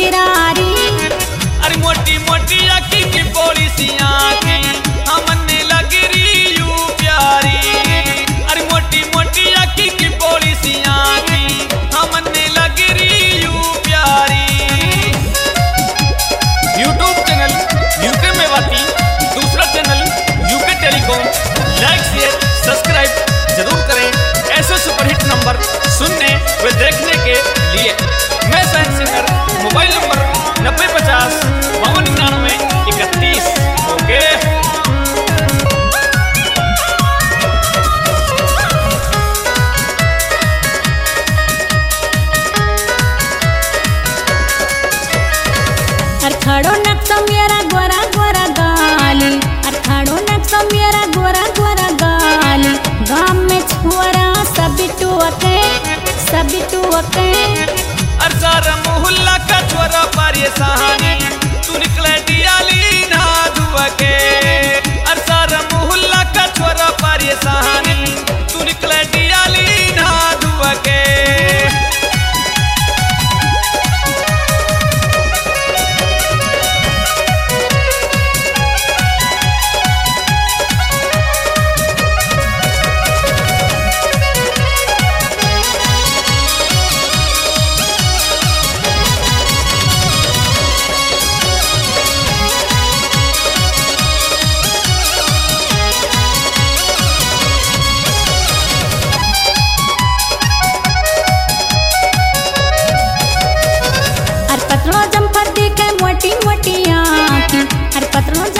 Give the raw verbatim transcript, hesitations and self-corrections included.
चिरारी। अरे मोटी मोटी अखी की बोली सी आँखें हमने लग रही यू प्यारी। अरे मोटी मोटी अखी की बोली सी आँखें हमने लग रही यू प्यारी। यूट्यूब चैनल यूके मेवाती, दूसरा channel UK telecom. Like share subscribe जरूर करें ऐसे सुपरहिट नंबर सुनने व देखने के लिए। मैं साइंस सिंगर, मोबाइल नंबर नब्बे पचास बावन निन्यानवे इकतीस। ओके अरखड़ो नक्शा मेरा गोरा गोरा गाली, अरखड़ो नक्शा मेरा गोरा गोरा गाली। गाँव में छोरा सभी टुवके सभी टुवके। और सारा मोहल्ला का छोरा परेशानी तू निकले दियाली ना धुआ के। और सारा मोहल्ला का छोरा परेशानी तू निकले दियाली ना धुआ के। पतलो जम्पर दिखे मोटी मोटी आँखें, हर पतलो